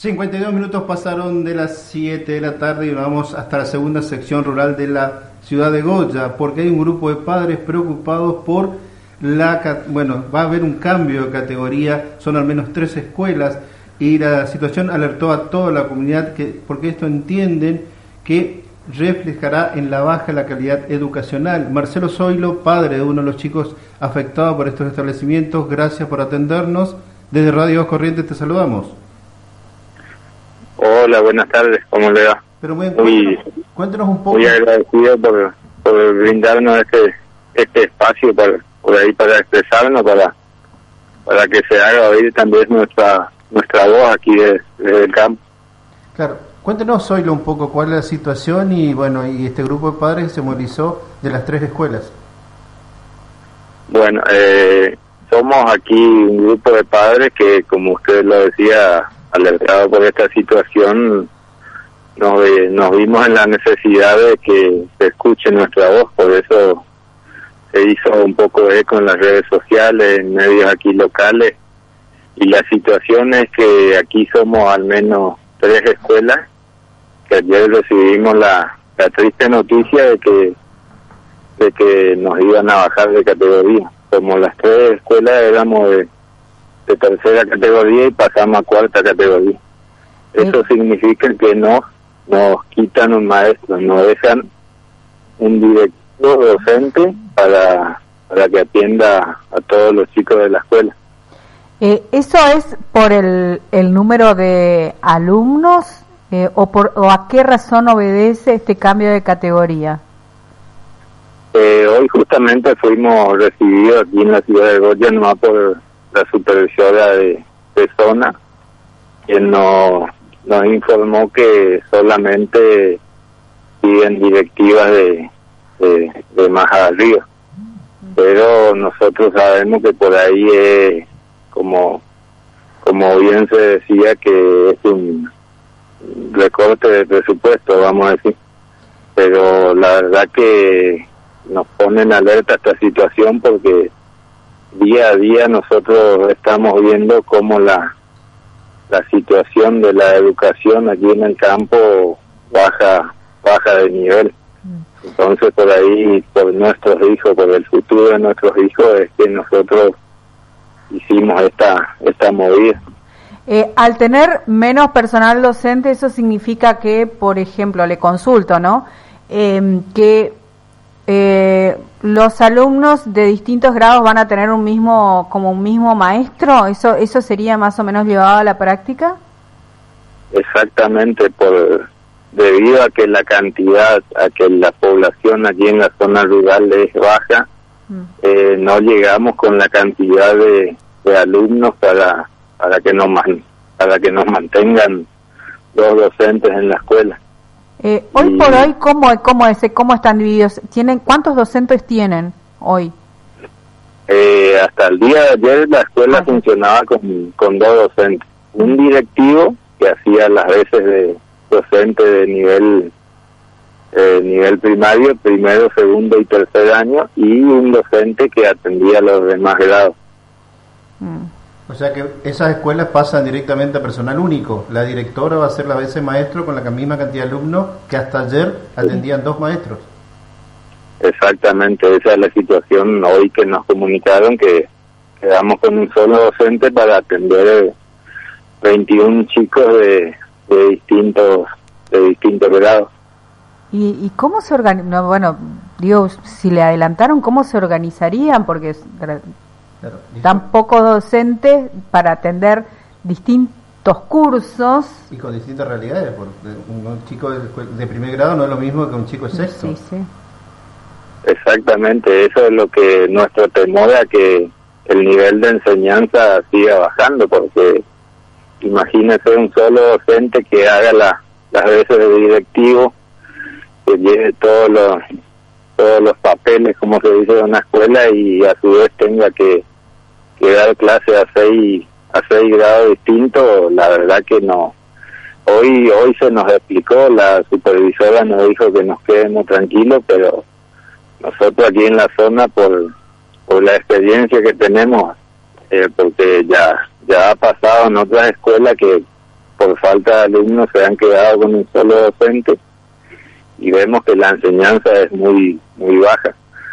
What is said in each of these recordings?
52 minutos pasaron de las 7 de la tarde y vamos hasta la segunda sección rural de la ciudad de Goya, porque hay un grupo de padres preocupados por va a haber un cambio de categoría, son al menos 3 escuelas y la situación alertó a toda la comunidad porque esto entienden que reflejará en la baja la calidad educacional. Marcelo Zoilo, padre de uno de los chicos afectados por estos establecimientos, gracias por atendernos. Desde Radio Voz Corrientes te saludamos. Hola, buenas tardes, ¿cómo le va? Pero cuéntanos un poco. Muy agradecido por brindarnos este espacio para expresarnos, para que se haga oír también nuestra voz aquí desde el campo. Claro, cuéntenos, Zoilo, un poco cuál es la situación y este grupo de padres se movilizó de las 3 escuelas. Bueno, somos aquí un grupo de padres que, como usted lo decía, alertado por esta situación, nos vimos en la necesidad de que se escuche nuestra voz, por eso se hizo un poco de eco en las redes sociales, en medios aquí locales, y la situación es que aquí somos al menos 3 escuelas, que ayer recibimos la triste noticia de que nos iban a bajar de categoría. Como las 3 escuelas éramos de tercera categoría y pasamos a 4ª categoría. Eso significa que nos quitan un maestro, nos dejan un director docente para que atienda a todos los chicos de la escuela. ¿Eso es por el número de alumnos o a qué razón obedece este cambio de categoría? Hoy justamente fuimos recibidos aquí en la ciudad de Goya, no por la supervisora de zona, quien nos informó que solamente siguen directivas de más arriba, pero nosotros sabemos que por ahí es como bien se decía, que es un recorte de presupuesto, vamos a decir, pero la verdad que nos pone en alerta esta situación porque día a día nosotros estamos viendo cómo la situación de la educación aquí en el campo baja de nivel. Entonces por ahí, por nuestros hijos, por el futuro de nuestros hijos, es que nosotros hicimos esta movida. Al tener menos personal docente, eso significa que, por ejemplo, le consulto, ¿no? Que los alumnos de distintos grados van a tener un mismo maestro. ¿Eso sería más o menos llevado a la práctica? Exactamente, debido a que la población aquí en la zona rural es baja, no llegamos con la cantidad de alumnos para que nos mantengan los docentes en la escuela. Hoy por hoy, ¿cómo están divididos? ¿Cuántos docentes tienen hoy? Hasta el día de ayer la escuela funcionaba con 2 docentes, un directivo que hacía las veces de docente de nivel primario, primero, segundo y tercer año, y un docente que atendía a los demás grados. O sea que esas escuelas pasan directamente a personal único. La directora va a ser la vez maestro con la misma cantidad de alumnos que hasta ayer atendían 2 maestros. Exactamente, esa es la situación hoy que nos comunicaron, que quedamos con un solo docente para atender 21 chicos de distintos grados. ¿Y cómo se organizan? Bueno, digo, si le adelantaron, ¿cómo se organizarían? Porque tan pocos docentes para atender distintos cursos. Y con distintas realidades, porque un chico de primer grado no es lo mismo que un chico de sexto. Sí. Exactamente, eso es lo que nuestro temor, a que el nivel de enseñanza siga bajando, porque imagínese un solo docente que haga las veces de directivo, que lleve todos los papeles, como se dice, de una escuela, y a su vez tenga que dar clase a 6 grados distintos. La verdad que no. Hoy se nos explicó, la supervisora nos dijo que nos quedemos tranquilos, pero nosotros aquí en la zona, por la experiencia que tenemos, porque ya ha pasado en otras escuelas que por falta falta de alumnos se han quedado con un solo docente y vemos que la enseñanza es muy baja.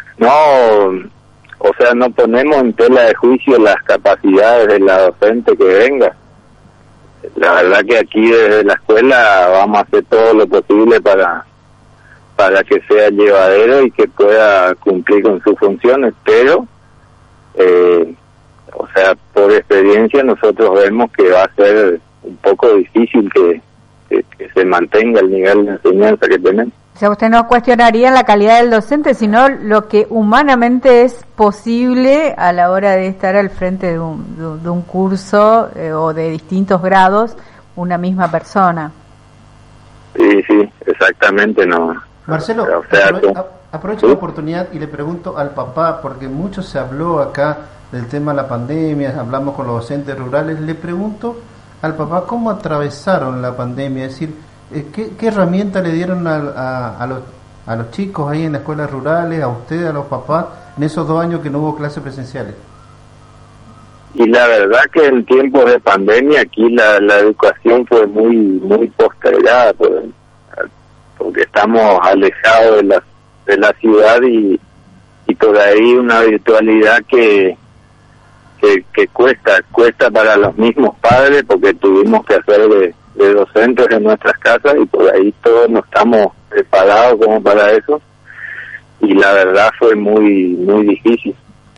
O sea, no ponemos en tela de juicio las capacidades de la docente que venga. La verdad que aquí desde la escuela vamos a hacer todo lo posible para que sea llevadero y que pueda cumplir con sus funciones, pero o sea, por experiencia nosotros vemos que va a ser un poco difícil que se mantenga el nivel de enseñanza que tenemos. O sea, usted no cuestionaría la calidad del docente, sino lo que humanamente es posible a la hora de estar al frente de un curso o de distintos grados, una misma persona. Sí, exactamente, no. Marcelo, o sea, aprovecho la oportunidad y le pregunto al papá, porque mucho se habló acá del tema de la pandemia, hablamos con los docentes rurales, le pregunto al papá cómo atravesaron la pandemia, es decir, ¿qué herramienta le dieron a los chicos ahí en las escuelas rurales, a ustedes, a los papás, en esos 2 años que no hubo clases presenciales? Y la verdad que en tiempos de pandemia aquí la educación fue muy postergada, porque estamos alejados de la ciudad y por ahí una virtualidad que cuesta para los mismos padres, porque tuvimos que hacer de docentes en nuestras casas y por ahí todos no estamos preparados como para eso, y la verdad fue muy difícil.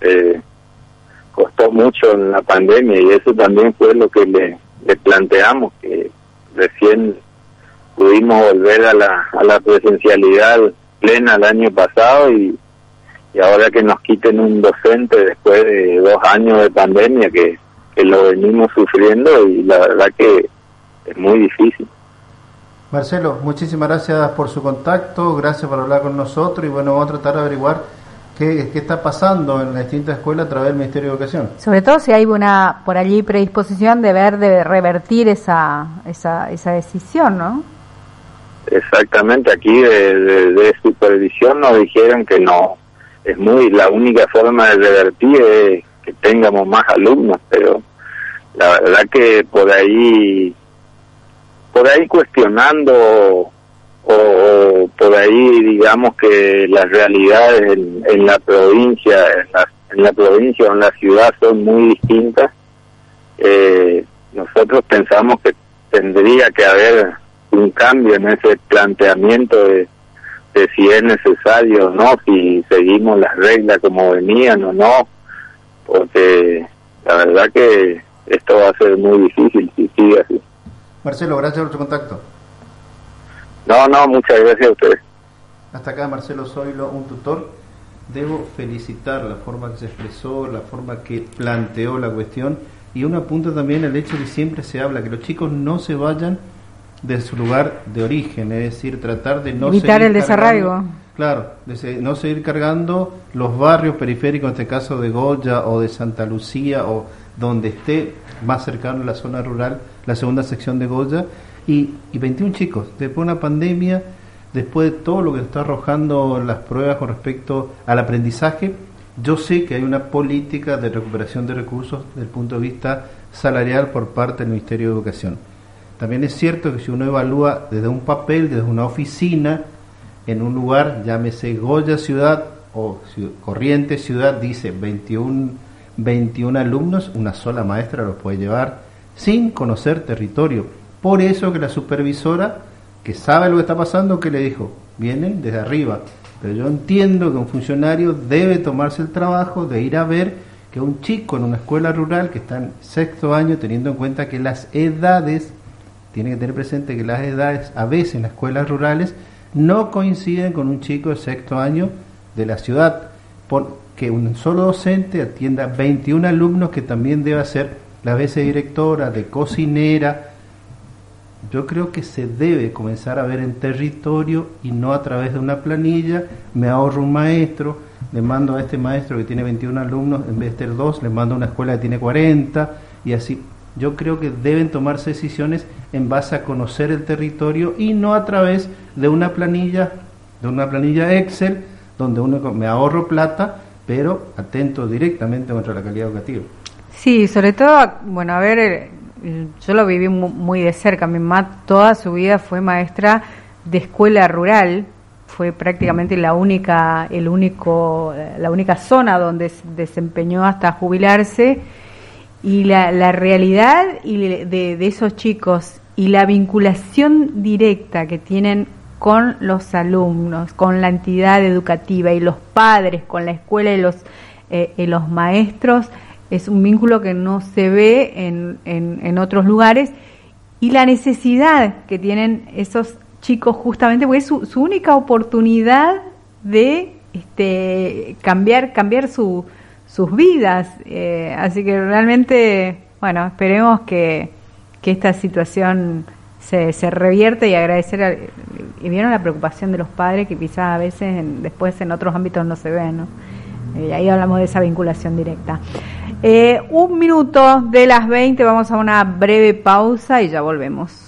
Costó mucho en la pandemia y eso también fue lo que le planteamos, que recién pudimos volver a la presencialidad plena el año pasado y ahora que nos quiten un docente después de 2 años de pandemia que lo venimos sufriendo, y la verdad que es muy difícil. Marcelo, muchísimas gracias por su contacto, gracias por hablar con nosotros y bueno, vamos a tratar de averiguar qué está pasando en las distintas escuelas a través del Ministerio de Educación. Sobre todo si hay una por allí predisposición de revertir esa decisión, ¿no? Exactamente, aquí de supervisión nos dijeron que no, la única forma de revertir es que tengamos más alumnos, pero la verdad que por ahí cuestionando o por ahí digamos que las realidades en la provincia o en la ciudad son muy distintas. Nosotros pensamos que tendría que haber un cambio en ese planteamiento de si es necesario o no, si seguimos las reglas como venían o no, porque la verdad que esto va a ser muy difícil si sigue así. Marcelo, gracias por su contacto. No, muchas gracias a ustedes. Hasta acá Marcelo Zoilo, un tutor. Debo felicitar la forma que se expresó, la forma que planteó la cuestión, y un apunto también el hecho de que siempre se habla que los chicos no se vayan de su lugar de origen, es decir, tratar de no evitar el desarraigo. Claro, no seguir cargando los barrios periféricos, en este caso de Goya o de Santa Lucía o donde esté más cercano a la zona rural, la segunda sección de Goya, y 21 chicos, después de una pandemia, después de todo lo que está arrojando las pruebas con respecto al aprendizaje. Yo sé que hay una política de recuperación de recursos desde el punto de vista salarial por parte del Ministerio de Educación. También es cierto que si uno evalúa desde un papel, desde una oficina, en un lugar, llámese Goya Ciudad o Corrientes Ciudad, dice 21 alumnos, una sola maestra los puede llevar sin conocer territorio. Por eso que la supervisora, que sabe lo que está pasando, que le dijo, vienen desde arriba. Pero yo entiendo que un funcionario debe tomarse el trabajo de ir a ver que un chico en una escuela rural que está en 6º año, teniendo en cuenta que las edades, tiene que tener presente que las edades a veces en las escuelas rurales no coinciden con un chico de 6º año de la ciudad, porque un solo docente atienda 21 alumnos, que también debe hacer las veces de directora, de cocinera. Yo creo que se debe comenzar a ver en territorio y no a través de una planilla. Me ahorro un maestro, le mando a este maestro que tiene 21 alumnos, en vez de tener 2, le mando a una escuela que tiene 40 y así. Yo creo que deben tomarse decisiones en base a conocer el territorio y no a través de una planilla Excel, donde uno me ahorro plata, pero atento directamente contra la calidad educativa. Sí, sobre todo, bueno, a ver, yo lo viví muy de cerca. Mi mamá toda su vida fue maestra de escuela rural, fue prácticamente la única zona donde se desempeñó hasta jubilarse, y la realidad de esos chicos y la vinculación directa que tienen con los alumnos, con la entidad educativa, y los padres con la escuela y los maestros, es un vínculo que no se ve en otros lugares, y la necesidad que tienen esos chicos justamente porque es su única oportunidad de cambiar sus vidas, así que realmente, bueno, esperemos que esta situación se revierte, y agradecer y vieron la preocupación de los padres que quizás a veces después en otros ámbitos no se ven, ¿no? Ahí hablamos de esa vinculación directa. 1 minuto de las 20, vamos a una breve pausa y ya volvemos.